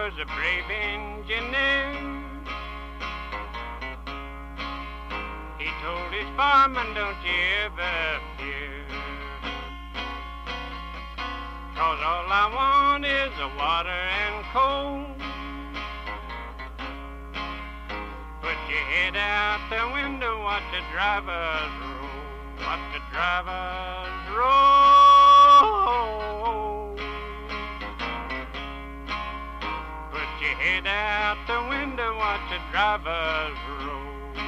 was a brave engineer. He told his fireman, don't you ever fear, 'cause all I want is the water and coal. Put your head out the window, watch the drivers roll, watch the drivers roll. Put your head out the window, watch the drivers roll.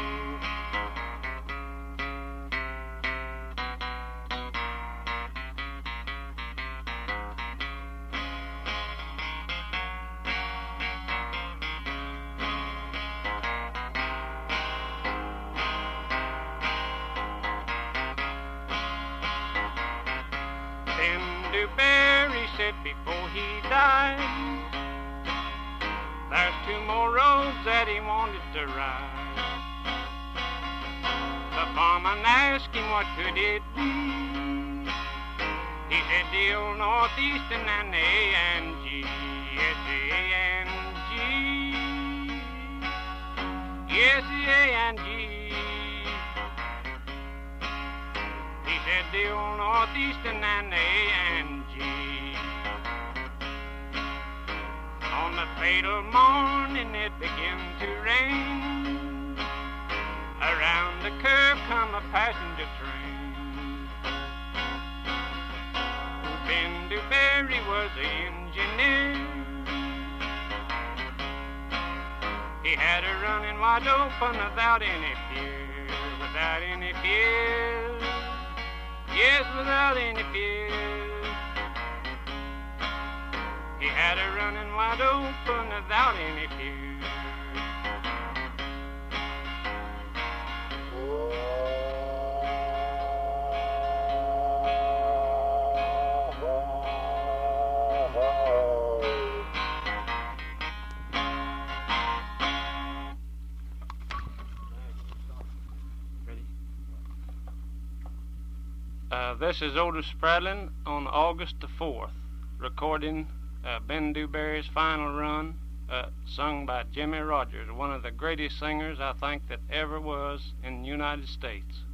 Ben Dewberry said before he died, there's 2 more roads that he wanted to ride. The farmer asked him what could it be. He said the old Northeastern and the A&G. Yes, the A&G. Yes, the A&G. He said the old Northeastern and the A&G. On the fatal morning it began to rain. Around the curve come a passenger train. Ben Dewberry was the engineer. He had her running wide open without any fear, without any fear. Yes, without any fear. He had her running wide open without any fear. This is Otis Spradlin on August the 4th, recording Ben Dewberry's final run, sung by Jimmie Rodgers, one of the greatest singers I think that ever was in the United States.